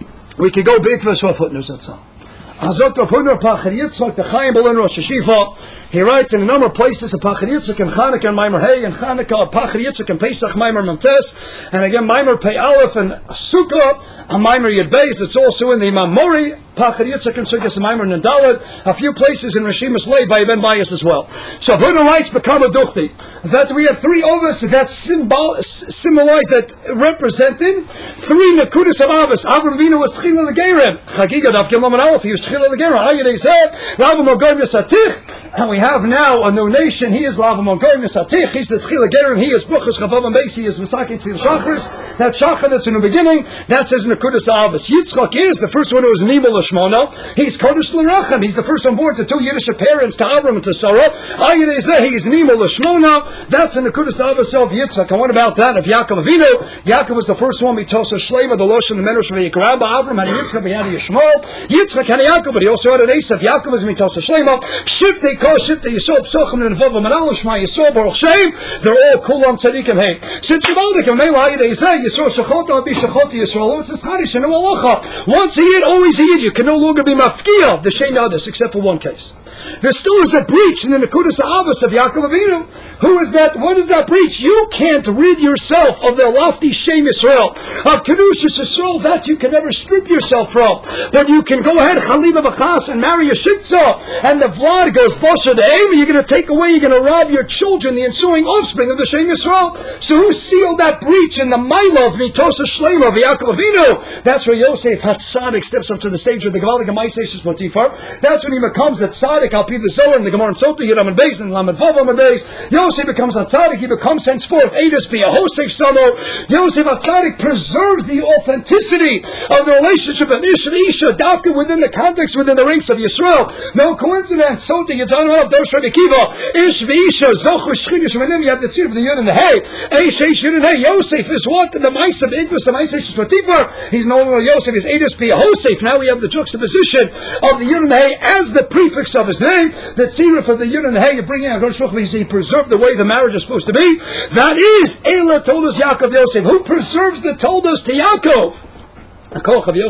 Speaker 1: We could go big for us footnotes, that's all. Azot Rafuner Pachar Yitzchak, the Chaim Belin Rosh Hashiva. He writes in a number of places of Pachar Yitzchak and Chanukah and Maimer Hey and Chanukah, Pachar Yitzchak and Pesach, Maimer Memtes, and again Maimer Pei Aleph and Sukkah, and Maimer Yud Beis. It's also in the Imam Mori, Pachar Yitzchak and Sukkah and Maimer Nandalad, a few places in Rishimas Lei by Ben Bias as well. So Rafuner writes, Bekama Duchti, that we have three Ovos that symbolize, that represented three Nekudas of Avos. Avram Avinu was Tchila L'Gerim, Chagiga Dav Gimel and Aleph, he was and we have now a new nation. He is Lavam Ogoyim Nesatich. He's the Tchila Gerim. He is Buchas Chavav and Beis. He is Masaki Tchil Shachris. That Shachar that's in the beginning, that says Nekudas Avos. Yitzchak is the first one who was Nibel Lashmona. He's Kodesh L'Rachem. He's the first one born to two Yiddish parents, to Avram and to Sarah. He is Nibel Lashmona. That's in Nekudas Avos of Yitzchak. And what about that of Yaakov Avinu? Yaakov was the first one. Mitosa Shlema, the Loshan, the Menush of Yikrabba. Avram had Yitzchak, he had Yishmael. Yitzchak had Yaakov, but he also had an Esav. Yaakov is Mitosa Shlema. Shiftei Ko, Shiftei Yisod, Psochim, and Vavam, and Al Shma Yisod, Baruch Shem. They're all Kulam Tzadikim Hey. Since Gevaldik and Mela Hayidei Zeh, Yisod Shachot, Al Bi Shachot Yisrael. It's a Harish and Alacha. Once a year, always a year. You can no longer be Mafkiya, the Shem Yadis, except for one case. There still is a breach in the Nekudas Avos of Yaakov Avinu. Who is that? What is that breach? You can't rid yourself of the lofty Shem Yisrael, of Kedushas Yisrael, that you can never strip yourself from. But you can go ahead, Chaliva B'chas, and marry a Shitza, and the Vlad goes, Bosher the Aim, you're going to take away, you're going to rob your children, the ensuing offspring of the Shem Yisrael. So who sealed that breach in the Maila of Mitosa Shlema of Yaakov Avinu? That's where Yosef HaTzadik steps up to the stage with the Gevaldik and Maiseish Potifar. That's when he becomes a Tzadik, Al Pi the Zohar, and the Gemara and Sota, Yidam and Beis, and Lamed Vav and Beis. Yosef becomes a Tzadik, he becomes henceforth Eidos Pi Yehosef Samo. Yosef HaTzadik preserves the authenticity of the relationship of Ish and Isha, Dafka within the context, within the ranks of Yisrael. No coincidence. Sota, Yitzhak, Rav, Dosh, Rabbi Kiva, Ish, V'Isha, Zoch, Shchinish, Renim, you have the tzir of the Yud and the Hey. Eish, Yud and Hey. Yosef is what? The Maisa of Idris, the Maisa of Potifar. He's no longer Yosef, he's Eidus B'Yosef. Now we have the juxtaposition of the Yud and the Hey as the prefix of his name. The tzira for the Yud and the Hey, you're bringing out Rosh Hashanah, he preserved the way the marriage is supposed to be. That is Eila Toldos Yaakov Yosef. Who preserves the Toldos to Yaakov? So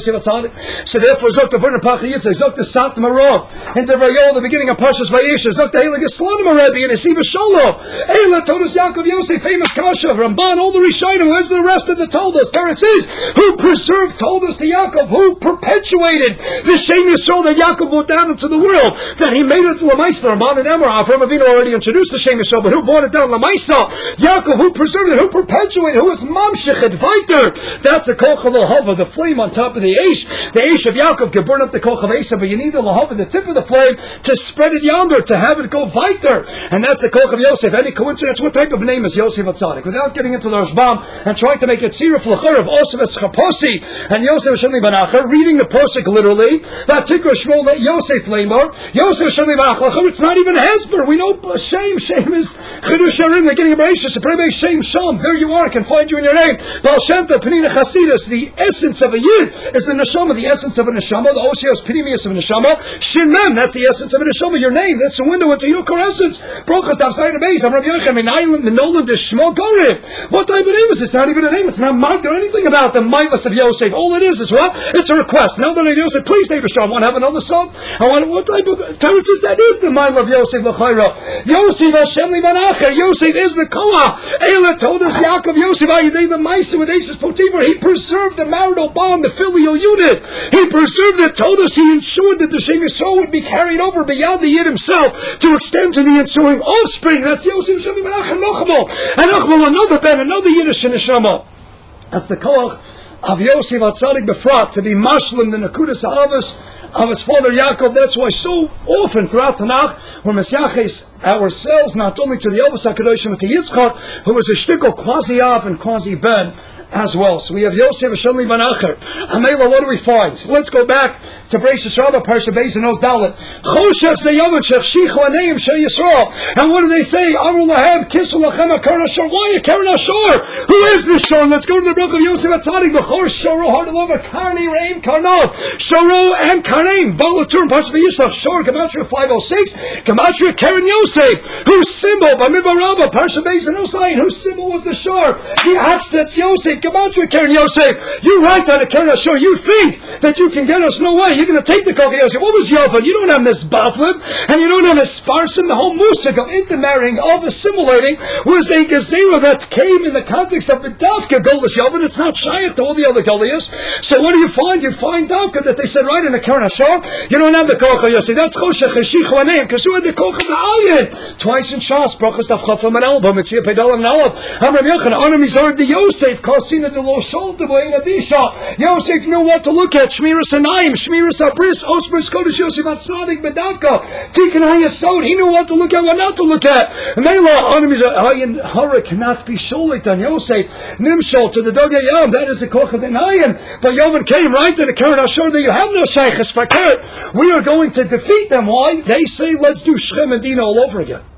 Speaker 1: therefore, Zok the Vurner Pach Yitzchak, Zok the Sat Marov, and the Vayol, the beginning of Parshas Vayisha, Zok the Heilige Slonim Rebbe, and Esiva Shalom, Eila Toldos Yaakov Yosef, famous Kasha, Ramban, all the Rishonim. Where's the rest of the Toldos? There it says, who preserved Toldos to Yaakov, who perpetuated the Shem Yisrael that Yaakov brought down into the world, that he made it to Lamaisa. Ramban and Emor, Avram Avinu already introduced the Shem Yisrael, but who brought it down Lamaisa? Yaakov, who preserved it, who perpetuated, who was Mamshech and Viter. That's the Koch of Lahava, the flame on top of the Aish of Yaakov can burn up the Koch of Esav, but you need the Lahava, the tip of the flame, to spread it yonder, to have it go weiter. And that's the Koch of Yosef. Any coincidence? What type of name is Yosef Atzadik? Without getting into the Rashbam and trying to make it Tzira Flachar of Osef Eschaposi and Yosef Shani Banacher, reading the Posik literally, that Tikra Shmuel Yosef Lamar, Yosef Shani Banacher, it's not even Hesper. We know Shem is Chidusharim, the getting of Bereshis, Supreme Shem Sham. There you are, I can find you in your name. Baal Shem Tov, Penina Chasidus, the essence of a Yid is the neshama, the essence of a neshama, the osios pnimius of a neshama. Shin Mem, that's the essence of a neshama. Your name, that's the window into your core essence. Brochas Davsayim Beis. I'm Rabbi Yochanan. Minayim Minolan Deshmo Gorib. What type of name is this? Not even a name. It's not marked or anything about the mightless of Yosef. All it is what? It's a request. Now that I Yosef, please, David Shah, I want to have another son. I want what type of Terence is that? Is the mightle of Yosef L'Chayra. Yosef Hashem Livanacher. Yosef is the Koah. Eila told us Yaakov Yosef Ayidei the Maisa with Ashes Potiphar. He preserved the marital bond, the filial unit. He preserved it, told us he ensured that the Shem Yisrael would be carried over beyond the Yid himself to extend to the ensuing offspring. That's Yosef Shemi Menachem Nochmal. And Nochmal, another Ben, another Yiddish Neshama. That's the Koach of Yosef Atzadik Befrat, to be Mashlim, the Nakudas Ahavas of his father Yaakov. That's why so often throughout Tanakh, we're Mesyaches ourselves, not only to the Elvis HaKadoshim, but to Yitzchak, who was a shtickle quasi-Av and quasi-Ben as well. So we have Yosef Hashem Banacher. Amela, what do we find? So let's go back to Bereshis Rabbah, Parsha Beis and Oz Dalet. Choshech Seyavet Shechshichu Aneim Shei Yisrael. And what do they say? Amru Lahem Kisu Lachem HaKaren Ashor. Why are Karen Ashor? Who is this Shor? Let's go to the book of Yosef Atzadik. B'chor Shoro Hardalova Karni Reim Karno. Shoro and Karnim. Balatur Parsha Vayishlach. Shor Gematria 506. Gematria Karen Yosef. Whose symbol? Bamidbar Rabbah, Parsha Beis and Oz Dalet. Whose symbol was the Shor? The axe that's Yosef. Gematria Karen Yosef. You write on a Karen Ashor. You think that you can get us? No way. You're going to take the Koch Yosef. What was Yovan? You don't have this Baflim, and you don't have this Sparsim. The whole Musik of intermarrying, of assimilating, was a Gezerah that came in the context of the Davka Golish Yovan. It's not Shaykh to all the other Goliaths. So what do you find? You find Davka that they said right in the Karen Ashor. You don't have the Koch Yosef. That's Choshech Heshichu Aneim, because who had the Koch of the Ayin? Twice in Shas, Brachas Daf Chafam and Elba, Mitzvah Pedalam and Aleph. Amram Yochanan, Anam Mizar de Yosef, Kosina de Lo Shol de Boina Bisha. Yosef knew what to look at. Shmiras Anayim, Shmiras Abris, Osbris Kodesh Yosef Atzadik Bedavka, Tikkun Hayasod. He knew what to look at, what not to look at. Mela, Anam Mizar, Ayin Hara cannot be Sholit on Yosef. Nimshol to the Dogay Yam, that is the Koch of the Nayin. But Yovan came right to the Karen Ashor that you have no Sheikhs Fakir. We are going to defeat them. Why? They say, let's do Shem and Dina all over again.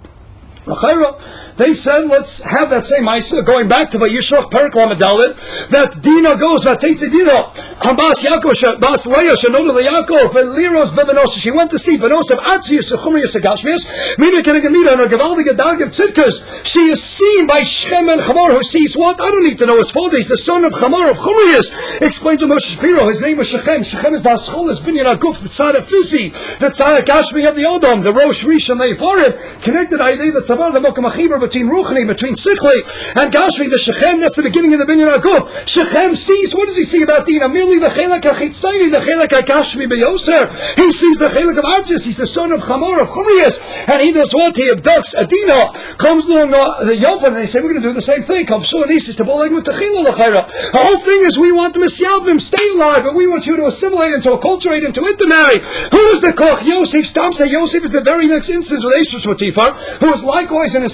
Speaker 1: They said, let's have that same Isa going back to Vayishlach Perik Lamedalit, that Dina goes, Vatetze Dina, Bas Yaakov, Bas Leah, Shanoda Yaakov, Liros Bebenos. She went to see Benos of Atzius, Chumrius, Gashmius, Mina Kenegamida, and her Gavaldiga Dag of Tzidkas. She is seen by Shem and Chamor, who sees what? I don't need to know his father. He's the son of Chamor of Chumrius. Explains to Moshe Shapiro, his name was Shechem. Shechem is the Ascholis, Binyan Aguf, the Tzad of Fizi, the Tzad of Gashmi of the Odom, the Rosh Rishon Leifarim, connected idea that Tzavar, the Mokam Achibar, between Ruchni, between Sichli and Gashmi, the Shechem, that's the beginning of the Binyan Aguf. Shechem sees, what does he see about Dina? Merely the Chelak HaChitzayni, the Chelak HaGashmi Beyoser. He sees the Chelak of Artis, he's the son of Chamor, of Chumrius, and he does what? He abducts Adina, comes along the Yovan, and they say, we're going to do the same thing. Come so and Isis to Boleg with Techila L'Chaira. The whole thing is, we want the Mesyavim stay alive, but we want you to assimilate into acculturate into intermarry. Who is the Koch? Yosef. Stam say Yosef is the very next instance with Eshes Potiphar, who was likewise in a similar situation.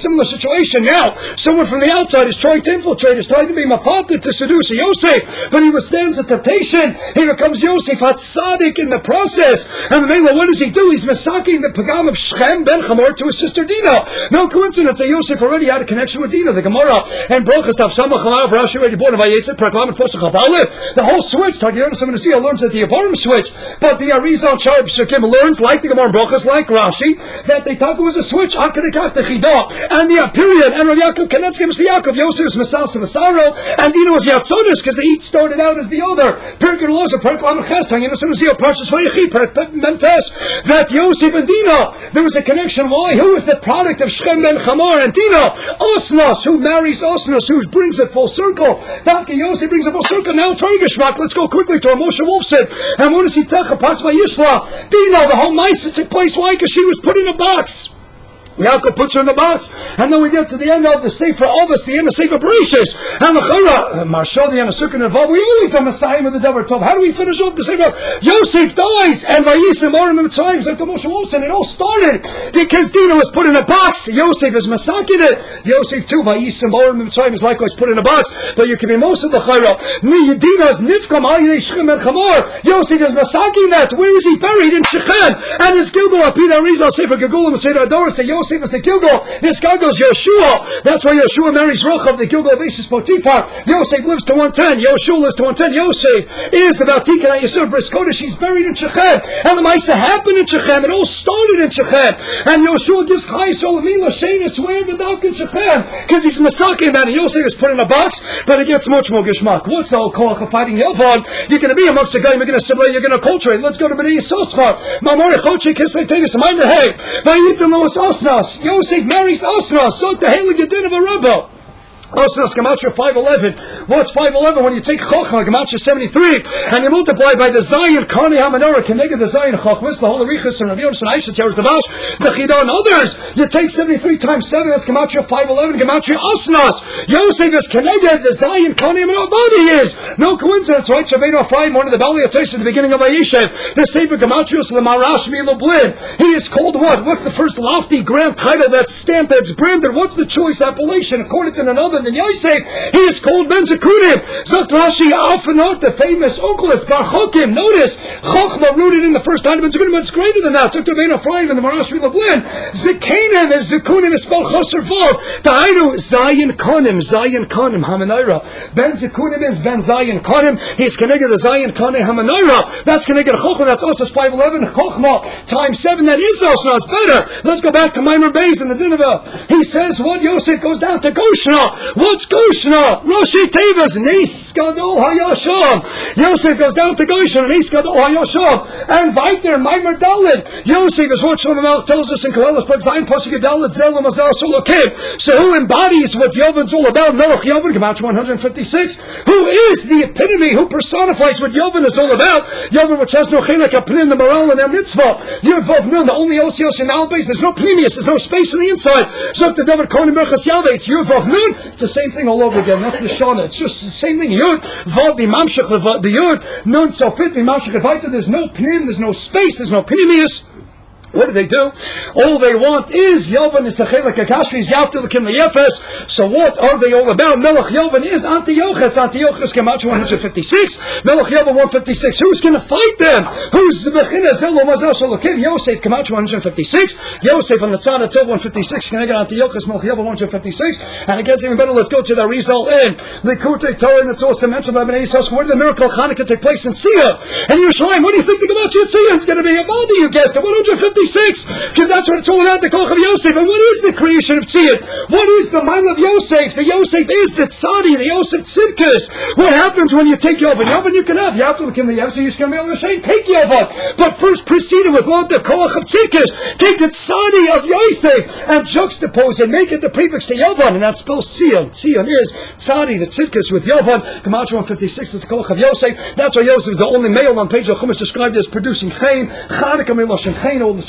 Speaker 1: situation. Now, someone from the outside is trying to infiltrate, is trying to be mafated to seduce Yosef, but he withstands the temptation. He becomes Yosef HaTzadik in the process. And what does he do? He's masaking the pagam of Shechem ben Hamor to his sister Dinah. No coincidence that Yosef already had a connection with Dinah. The Gemara and Brochus Tav Samach Chalav Rashi already born of Vayetzet Praklam and Posach Aleph. The whole switch. Tagiyonis Seven Nasiya learns that the Abarim switch, but the Arizal Shar Psukim learns, like the Gemara and Brochus, like Rashi, that the Taka was a switch. Hakadekach the Chidah and the period. And Rav Yaakov Kanetzkim was Yaakov. Yosef was Masas of Asaro, and Dinah was Yatzonis because they each started out as the other. Perker Loza Perklam and Ches Tagiyonis Seven Nasiya Parshas Vayechi Perk Mentes, that Yosef and Dinah, there was a connection. Why? Who is the product of Shechem ben Hamor and Dinah? Osnos, who marries Osnos, who brings it full circle. Dafka Yosef brings it full circle. Now it's very geschmack. Let's go quickly to Moshe Wolfson. And what does he tell? Parts by Yishla. Dinah, the whole mice took place. Why? Because she was put in a box. Yaakov puts her in the box, and then we get to the end of the Sefer Avos, the end of Sefer Bereshis, and the Chora, Marshal, the end of Sukkot and Vav. We always have Messiah with the Devar Tov. How do we finish off the Sefer? Yosef dies, and Vayisim Orim Mitzrayim, like the Moshe Wolfson. It all started because Dinah was put in a box. Yosef is masakin it. Yosef too, Vayisim Orim Mitzrayim is likewise put in a box. But you can be most of the Chora. Dinah's Nifkam Ayei Shechem and Chamor. Yosef is masakin that. Where is he buried? In Shechem. And his Gilgal Apida Rizal Sefer Gegulim and Sefer Adoros. Yosef is the Gilgal. This guy goes Yeshua. That's why Yeshua marries Rochav, the Gilgal basis Potiphar. Yosef lives to 110. Yeshua lives to 110. Yosef is about Tikkun Yisur Bris Kodesh. He's buried in Shechem. And the Maisa happened in Shechem. It all started in Shechem. And Yeshua gives Chai Solamila Shenis where the Dalk in Shechem. Because he's masaking that. And Yosef is put in a box, but it gets much more Geshmak. What's the whole Koach of fighting Yavon? You're going to be amongst the guy, you're going to assimilate, you're going to culturate. Let's go to B'nai Yisosfar. Mamori Chochi Kisle Tevis Maimer Hey. Vayitim Lois Osnas. Yosef marries Osnas. So the Heilige Din of a Rebbe. Osnas Gematria 511. What's 511? When you take Chochma, Gematria 73, and you multiply by the Zion, Kani HaMenorah, Keneged the Zion, Chochmas, the Holy Riches, and Rav Yonis and Aisha, Teres the Bash, the Chidah, and others. You take 73 times 7, that's Gematria 511, Gematria Osnas. Yosef is Keneged the Zion, Kani HaMenorah. Body is. No coincidence, right? Shaveno Ephraim, one of the Bali Atesh at the beginning of Ayeshev, the Sefer Gematrios, the Marash Miloblin. He is called what? What's the first lofty grand title that's stamped, that's branded? What's the choice appellation according to another than Yosef? He is called Ben Zekunim. Zot Rashi Alfanot, the famous Oculus Bar Chokim. Notice Chochma rooted in the first time Ben Zekunim, but it's greater than that. Zot Ben Ephraim and the Marash Miloblin. Zekanim is Zekunim is spelled Chaser Vav. Tainu Zion Konim Hamanayra. Ben Zekunim is Ben Zion Konim. He's connected to Zion Konim Hamanayra. That's connected to Chochma. That's Osas 511. Chochma times 7. That is Osas better. Let's go back to Maimer Beis in the Nineveh. He says what? Yosef goes down to Goshna. What's Goshna? Roshi Tevas, Nes Gadol HaYasham. Yosef goes down to Goshen, Nes Gadol HaYasham. And Viter, Maimer Dalit. Yosef is what Shlomo Melech tells us in Koheles, but Zion Pasuk Dalit, Zel Mazel Solokim. So who embodies what Yovin's all about? Melech Yovin, Gematria 156. Who is the epitome? Who personifies what Yovin is all about? Yovin, which has no Chelek Apnim, the moral and their mitzvah. Yevov Nun, the only Osios in Albase. There's no Plinius, there's no space in the inside. So the David Kohen Berchas Yahweh, it's Yevov Nun. It's the same thing all over again. That's the Shana. It's just the same thing. Yud, Vav, Bimamshech, the Yud, Nun, Sofit, Bimamshech, Vaita. There's no Pnim, there's no space, there's no Plinius. What do? All they want is Yovan is the Chelek HaKashvi is Yavtilikim Yefes. So what are they all about? Melech Yovan is Antiochus. Antiochus Gematria 156. Melech Yovan 156. Who's going to fight them? Who's the Bechina Zelo Mazal Sholokim? Yosef Gematria 156. Yosef on the Tzad Tov 156. Keneged Antiochus Melech Yovan 156. And it gets even better. Let's go to the Rizal in Likutei Torah, and it's also mentioned by Bnei Yisrael. Where did the miracle of Hanukkah take place? In Sia and Yerushalayim. What do you think the Gematria Sia? It's going to be a body. You guessed it. 156. Because that's what it's all about, the Koch of Yosef. And what is the creation of Tziyah? What is the mind of Yosef? The Yosef is the Tzadi, the Yosef Tzidkus. What happens when you take Yovan? Yovan you can have. You have to look in the Yosef, so you're going to be able to say, take Yovan. But first proceed it with what? The Koch of Tzidkus. Take the Tzadi of Yosef and juxtapose it, make it the prefix to Yovan. And that spells Tziyah. Tziyah is Tzadi, the Tzidkus with Yovan. Gematria 156 is the Koch of Yosef. That's why Yosef is the only male on page of Chumash described as producing Chain. Chanukah Miloshin Chain, all the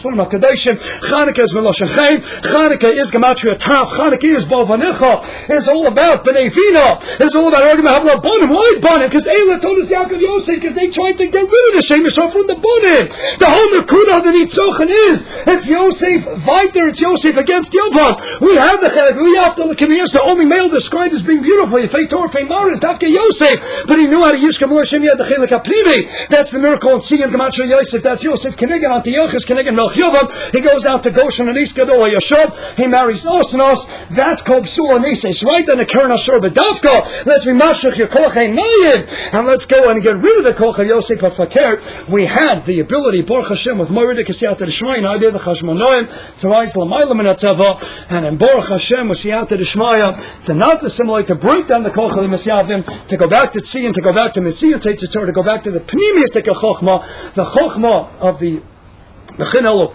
Speaker 1: Sforim HaKadoshim. Chanukah is Meloshen Chaim. Chanukah is Gematria Tav. Chanukah is Bavanecha. It's all about B'nai Vina. It's all about argument Havla Bonim. Why Bonim? Because Eila told us Yaakov Yosef, because they tried to get rid of the Shem Yisrael from the Bonim. The whole Nakuda of the Nitzochen is, it's Yosef Viter, it's Yosef against Yovan. We have the Chelik, we have the Kemiyas, the only male described as being beautiful. Yefei Torah, Yefei Maris, Dafke Yosef. But he knew how to use Kamul Hashem, he had the Chelik HaPnimi. That's the miracle in Sion Gematria Yosef. That's Yosef Kenegan, Antiochus Kenegan Melch Yovan. He goes down to Goshen and Iskadol Yashov. He marries Osnos. That's called Psula Nises, right? And the Kern Ashur B'Davka. Let's be Mashach your Kolchei Mayim. And let's go and get rid of the Kolchei Yosef of Fakir. We had the ability, Baruch Hashem, with Morid Kesiyat Rishmayin, I did the Chashmonoim, to rise Lamayla Minatzava, and in Baruch Hashem, with Siyat Rishmaya, to not assimilate, to break down the Kolchei Misyavim, to go back to Tzion, to go back to Mitzion, to go back to the Pneumistic Chochma, the Chochma of the Chochma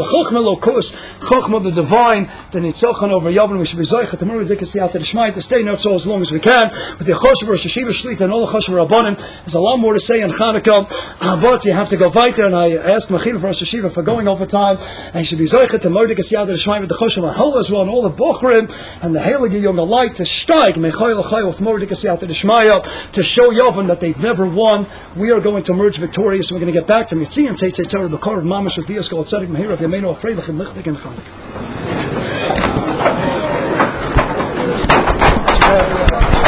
Speaker 1: the divine, the Nitzochan over Yavin. We should be Zoichet tomorrow. To stay not so as long as we can. With the Choshev Rosh Hashiva Shlita and all the Choshev Rabbanim, there's a lot more to say on Chanukah, but you have to go weiter. And I asked Mechil for Rosh Hashiva for going over time. And you should be Zoichet tomorrow with the Choshev Ahol as well, and all the Bochrim and the Heilige Young Light to steig Mechoy Lachai with Mordik Asiyat Shmaya to show Yavin that they've never won. We are going to emerge victorious. We're going to get back to Mitzi and Tzei Torah the Kor of Mamash with Dias Kol Tzadik Mehir of Yameinu afraid of him lichtig and Chanukah.